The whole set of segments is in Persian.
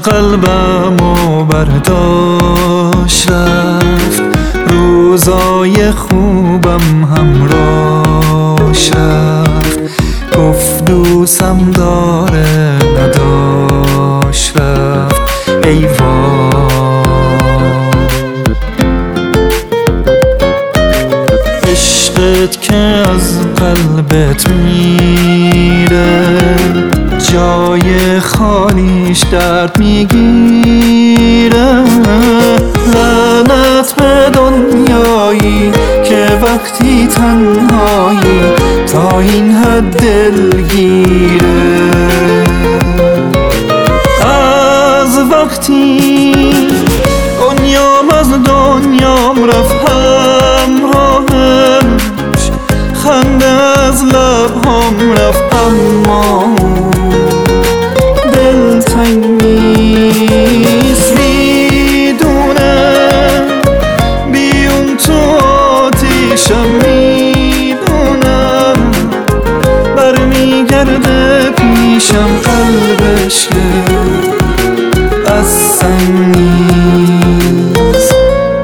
قلبمو برداشت رفت، روزای خوبم همراهش رفت. گفت دوستم داره نداشت رفت. ای عشقت که از قلبت میره، جای خالیش درد میگیره. لعنت به دنیایی که وقتی تنهایی تا این حد دلگیره. از وقتی دنیام از دنیام رفت همراهش، خنده از لبهام رفت اما دلتنگ نیست. میدونه بیون تو آتیشم، میدونم برمیگرده پیشم قلبش که از سنگ نیست.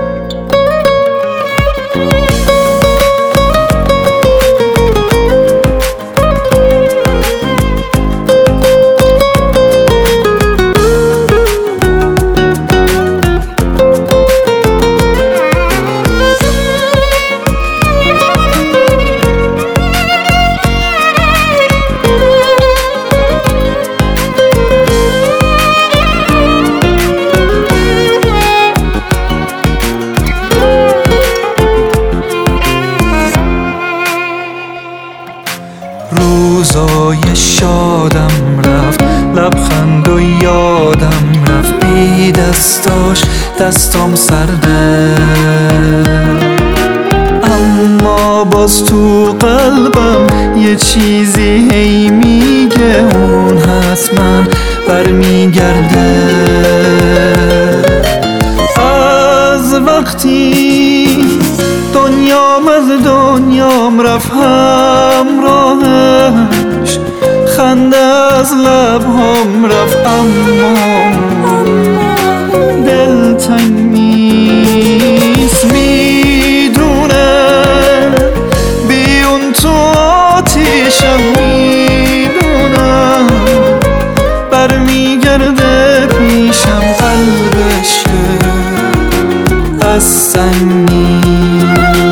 روزای شادم رفت، لبخند و یادم رفت. بی دستاش دستام سرده، اما باز تو قلبم یه چیزی هی میگه اون حتما برمیگرده. از وقتی دنیام از دنیام رفت همراهش، خنده از لبهام رفت اما دلتنگ نیست. میدونه بیون تو آتیشم، میدونم برمیگرده پیشم قلبش که از سنگ نیست.